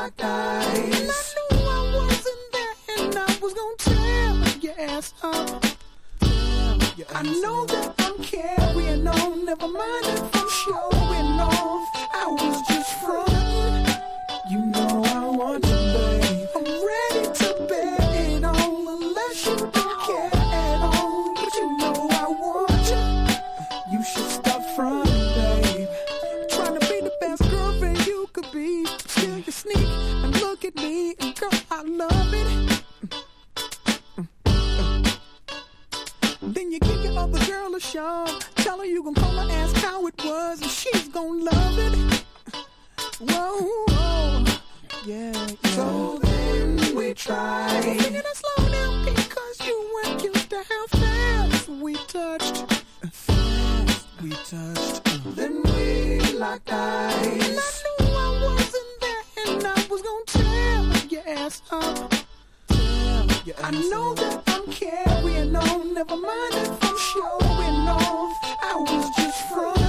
locked eyes. And I knew I wasn't there, and I was gonna tear your ass up. I know that I'm carrying on, never mind if I'm showing off. I was just frontin'. You know I want you, babe. I'm ready to bet it on, unless you don't care at all. But you know I want you. You should stop frontin', babe. Trying to be the best girlfriend you could be. Still you sneak and look at me, and girl, I love it. Then you give your other girl a shove. Tell her you gon' call her, ask how it was, and she's gon' love it. Whoa, whoa. Yeah. So then we tried. Singing it slow down because you weren't used to how fast we touched. Fast we touched. Then we locked eyes. And I knew I wasn't there, and I was gonna tear your ass up. I know that I'm carrying on, never mind if I'm showing off. I was just from